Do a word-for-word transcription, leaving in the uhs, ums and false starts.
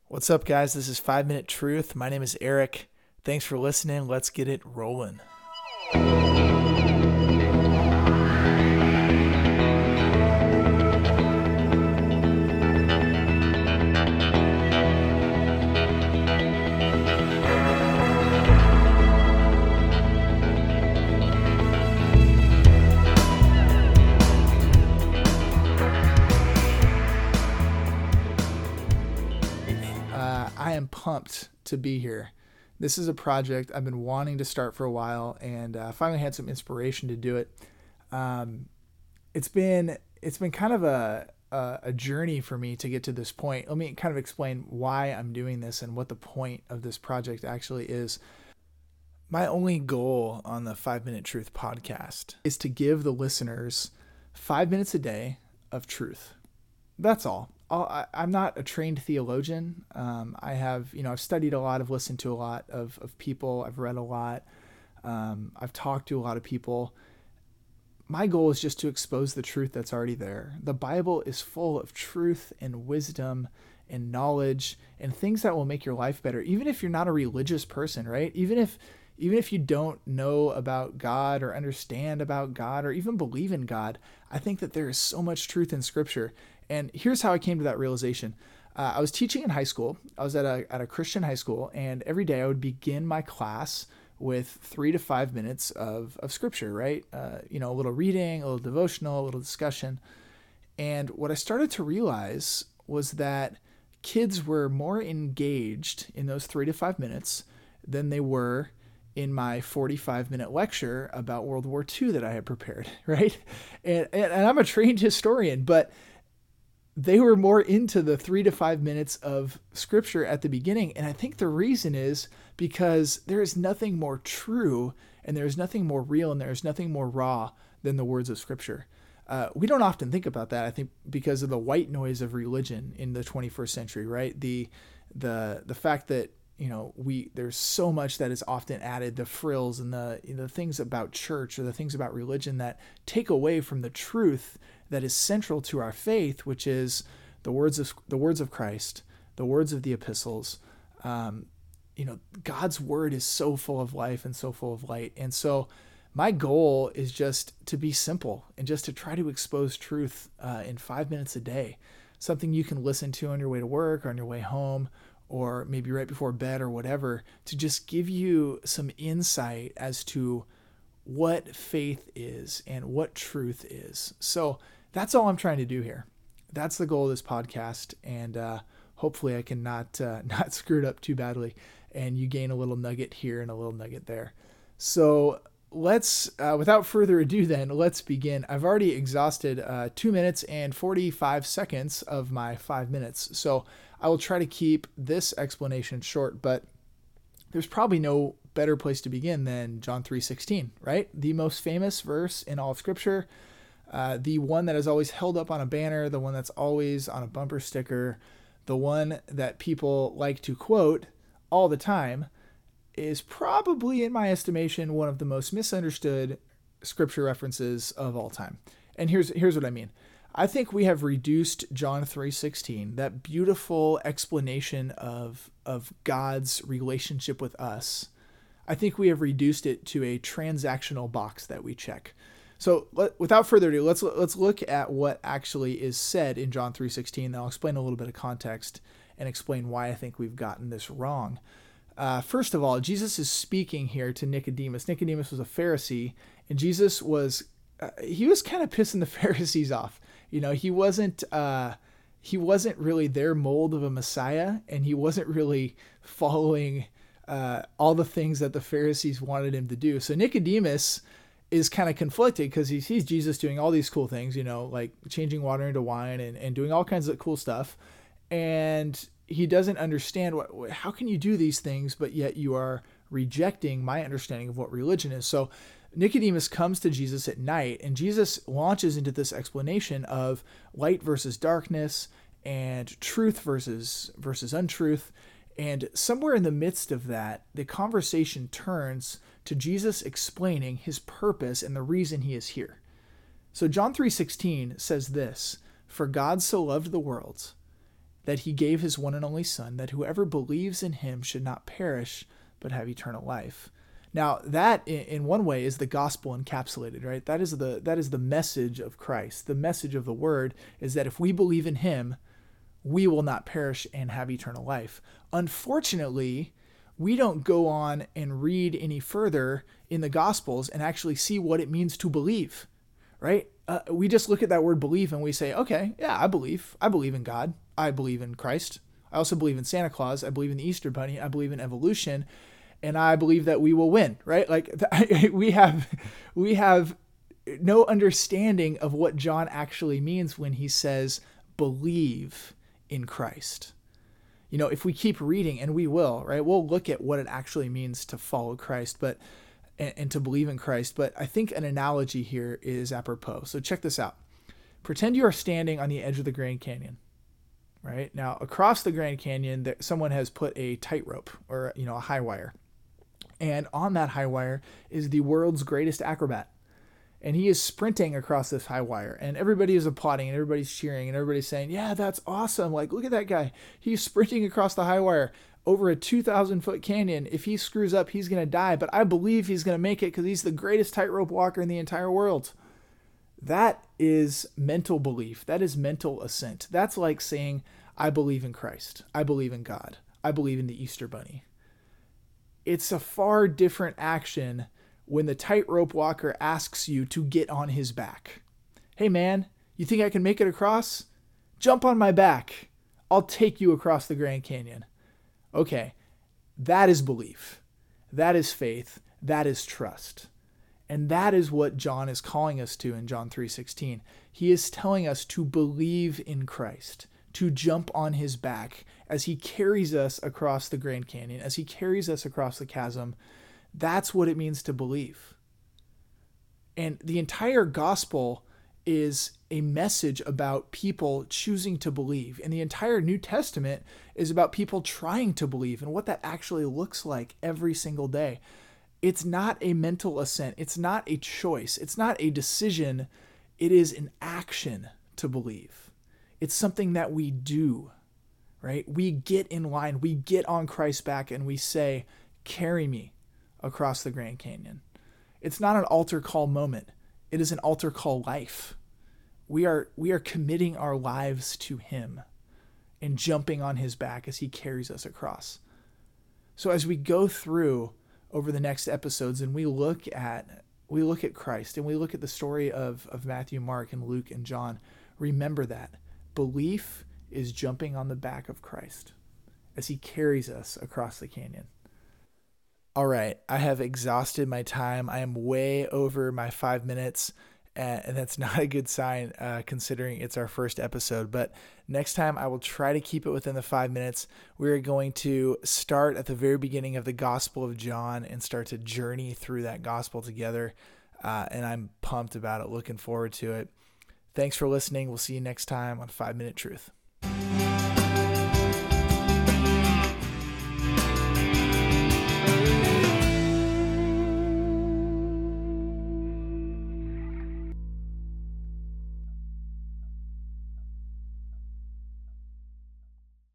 What's up, guys? This is Five Minute Truth. My name is Eric. Thanks for listening. Let's get it rolling. I am pumped to be here. This is a project I've been wanting to start for a while, and uh, finally had some inspiration to do it. Um, it's been it's been kind of a, a a journey for me to get to this point. Let me kind of explain why I'm doing this and what the point of this project actually is. My only goal on the Five Minute Truth podcast is to give the listeners five minutes a day of truth. That's all. I, I'm not a trained theologian. Um, I have, you know, I've studied a lot. I've listened to a lot of, of people. I've read a lot. Um, I've talked to a lot of people. My goal is just to expose the truth that's already there. The Bible is full of truth and wisdom and knowledge and things that will make your life better. Even if you're not a religious person, right? Even if, even if you don't know about God or understand about God or even believe in God, I think that there is so much truth in Scripture. And here's how I came to that realization. Uh, I was teaching in high school. I was at a at a Christian high school, and every day I would begin my class with three to five minutes of, of Scripture, right? Uh, you know, a little reading, a little devotional, a little discussion. And what I started to realize was that kids were more engaged in those three to five minutes than they were in my forty-five minute lecture about World War Two that I had prepared, right? And, and, and I'm a trained historian, but they were more into the three to five minutes of Scripture at the beginning. And I think the reason is because there is nothing more true and there is nothing more real and there is nothing more raw than the words of Scripture. Uh, we don't often think about that, I think, because of the white noise of religion in the twenty-first century, right? The the the fact that, you know, we there's so much that is often added, the frills and the the things about church or the things about religion that take away from the truth that is central to our faith, which is the words of the words of Christ, the words of the epistles. Um, you know, God's word is so full of life and so full of light. And so my goal is just to be simple and just to try to expose truth uh, in five minutes a day, something you can listen to on your way to work or on your way home, or maybe right before bed or whatever, to just give you some insight as to what faith is and what truth is. So that's all I'm trying to do here. That's the goal of this podcast. And uh, hopefully I can not, uh, not screw it up too badly and you gain a little nugget here and a little nugget there. So let's, uh, without further ado then, let's begin. I've already exhausted uh, two minutes and forty-five seconds of my five minutes. So I will try to keep this explanation short, but there's probably no better place to begin than John three sixteen, right? The most famous verse in all of Scripture, uh, the one that is always held up on a banner, the one that's always on a bumper sticker, the one that people like to quote all the time, is probably, in my estimation, one of the most misunderstood Scripture references of all time. And here's here's what I mean. I think we have reduced John three sixteen, that beautiful explanation of, of God's relationship with us. I think we have reduced it to a transactional box that we check. So let, without further ado, let's let's look at what actually is said in John three sixteen. Then I'll explain a little bit of context and explain why I think we've gotten this wrong. Uh, first of all, Jesus is speaking here to Nicodemus. Nicodemus was a Pharisee, and Jesus was uh, he was kind of pissing the Pharisees off. You know, he wasn't uh, he wasn't really their mold of a Messiah, and he wasn't really following uh, all the things that the Pharisees wanted him to do. So Nicodemus is kind of conflicted because he sees Jesus doing all these cool things, you know, like changing water into wine and, and doing all kinds of cool stuff. And he doesn't understand what, how can you do these things, but yet you are rejecting my understanding of what religion is. So Nicodemus comes to Jesus at night, and Jesus launches into this explanation of light versus darkness and truth versus versus untruth. And somewhere in the midst of that, the conversation turns to Jesus explaining his purpose and the reason he is here. So John three sixteen says this, "For God so loved the world that he gave his one and only Son, that whoever believes in him should not perish, but have eternal life. Now, that in one way is the gospel encapsulated, right? That is the that is the message of Christ. The message of the word is that if we believe in him, we will not perish and have eternal life. Unfortunately, we don't go on and read any further in the Gospels and actually see what it means to believe, right? Uh, we just look at that word believe and we say, okay, yeah, I believe. I believe in God. I believe in Christ. I also believe in Santa Claus. I believe in the Easter Bunny. I believe in evolution. And I believe that we will win, right? Like we have, we have no understanding of what John actually means when he says, believe in Christ. You know, if we keep reading, and we will, right, we'll look at what it actually means to follow Christ, but and, and to believe in Christ. But I think an analogy here is apropos. So check this out. Pretend you are standing on the edge of the Grand Canyon, right? Now, across the Grand Canyon, there, someone has put a tightrope or, you know, a high wire. And on that high wire is the world's greatest acrobat. And he is sprinting across this high wire, and everybody is applauding and everybody's cheering and everybody's saying, yeah, that's awesome. Like, look at that guy. He's sprinting across the high wire over a two thousand foot canyon. If he screws up, he's going to die, but I believe he's going to make it because he's the greatest tightrope walker in the entire world. That is mental belief. That is mental assent. That's like saying, I believe in Christ. I believe in God. I believe in the Easter Bunny. It's a far different action when the tightrope walker asks you to get on his back. Hey man, you think I can make it across? Jump on my back. I'll take you across the Grand Canyon. Okay, that is belief. That is faith. That is trust. And that is what John is calling us to in John three sixteen. He is telling us to believe in Christ, to jump on his back as he carries us across the Grand Canyon, as he carries us across the chasm. That's what it means to believe. And the entire gospel is a message about people choosing to believe. And the entire New Testament is about people trying to believe and what that actually looks like every single day. It's not a mental assent. It's not a choice. It's not a decision. It is an action to believe. It's something that we do, right? We get in line. We get on Christ's back and we say, carry me across the Grand Canyon. It's not an altar call moment. It is an altar call life. We are we are committing our lives to him and jumping on his back as he carries us across. So as we go through over the next episodes and we look at we look at Christ and we look at the story of, of Matthew, Mark, and Luke, and John, remember that belief is jumping on the back of Christ as he carries us across the canyon. All right, I have exhausted my time. I am way over my five minutes, and that's not a good sign uh, considering it's our first episode. But next time I will try to keep it within the five minutes. We're going to start at the very beginning of the Gospel of John and start to journey through that gospel together. Uh, and I'm pumped about it, looking forward to it. Thanks for listening. We'll see you next time on Five Minute Truth.